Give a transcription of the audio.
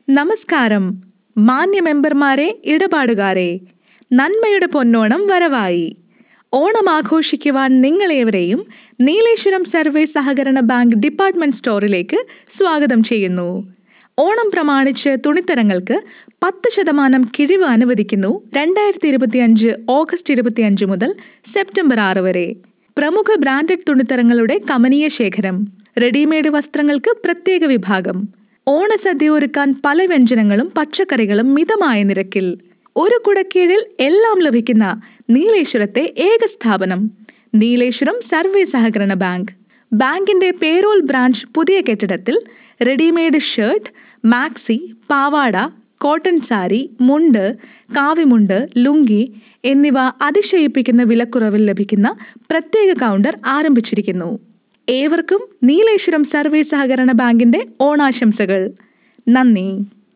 നമസ്കാരം മാന്യ മെമ്പർമാരെ, ഇടപാടുകാരെ, നന്മയുടെ പൊന്നോണം വരവായി. ഓണം ആഘോഷിക്കുവാൻ നിങ്ങളേവരെയും നീലേശ്വരം സർവീസ് സഹകരണ ബാങ്ക് ഡിപ്പാർട്ട്മെന്റ് സ്റ്റോറിലേക്ക് സ്വാഗതം ചെയ്യുന്നു. ഓണം പ്രമാണിച്ച് തുണിത്തരങ്ങൾക്ക് 10% കിഴിവ് അനുവദിക്കുന്നു. 2025 ഓഗസ്റ്റ് 25 മുതൽ സെപ്റ്റംബർ 6 വരെ. പ്രമുഖ ബ്രാൻഡഡ് തുണിത്തരങ്ങളുടെ കമനീയ ശേഖരം. റെഡിമെയ്ഡ് വസ്ത്രങ്ങൾക്ക് പ്രത്യേക വിഭാഗം. ഓണസദ്യ ഒരുക്കാൻ പല വ്യഞ്ജനങ്ങളും പച്ചക്കറികളും മിതമായ നിരക്കിൽ. ഒരു കുടക്കീഴിൽ എല്ലാം ലഭിക്കുന്ന നീലേശ്വരത്തെ ഏക സ്ഥാപനം നീലേശ്വരം സർവീസ് സഹകരണ ബാങ്ക്. ബാങ്കിന്റെ പേരോൾ ബ്രാഞ്ച് പുതിയ കെട്ടിടത്തിൽ റെഡിമെയ്ഡ് ഷർട്ട്, മാക്സി, പാവാട, കോട്ടൺ സാരി, മുണ്ട്, കാവിമുണ്ട്, ലുങ്കി എന്നിവ അതിശയിപ്പിക്കുന്ന വിലക്കുറവിൽ ലഭിക്കുന്ന പ്രത്യേക കൗണ്ടർ ആരംഭിച്ചിരിക്കുന്നു. ഏവർക്കും നീലേശ്വരം സർവീസ് സഹകരണ ബാങ്കിന്റെ ഓണാശംസകൾ. നന്ദി.